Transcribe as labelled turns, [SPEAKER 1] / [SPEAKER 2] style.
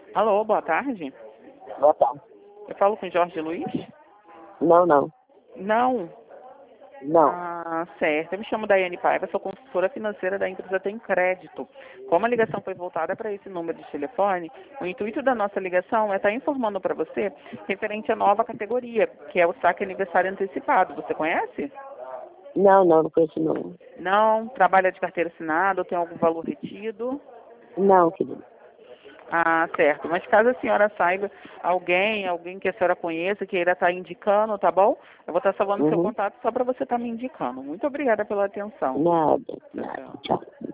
[SPEAKER 1] Alô, boa tarde.
[SPEAKER 2] Boa tarde.
[SPEAKER 1] Eu falo com Jorge Luiz?
[SPEAKER 2] Não, não.
[SPEAKER 1] Não.
[SPEAKER 2] Não.
[SPEAKER 1] Ah, certo. Eu me chamo Daiane Paiva, sou consultora financeira da empresa Tem Crédito. Como a ligação foi voltada para esse número de telefone, o intuito da nossa ligação é estar informando para você referente à nova categoria, que é o saque aniversário antecipado. Você conhece?
[SPEAKER 2] Não, não, não conheço não.
[SPEAKER 1] Não? Trabalha de carteira assinada ou tem algum valor retido?
[SPEAKER 2] Não, querido.
[SPEAKER 1] Ah, certo. Mas caso a senhora saiba alguém que a senhora conheça, queira estar indicando, tá bom? Eu vou estar salvando seu
[SPEAKER 2] Uhum.
[SPEAKER 1] contato só para você estar me indicando. Muito obrigada pela atenção.
[SPEAKER 2] Nada,
[SPEAKER 1] Tchau,
[SPEAKER 2] nada.
[SPEAKER 1] tchau.
[SPEAKER 2] Tchau.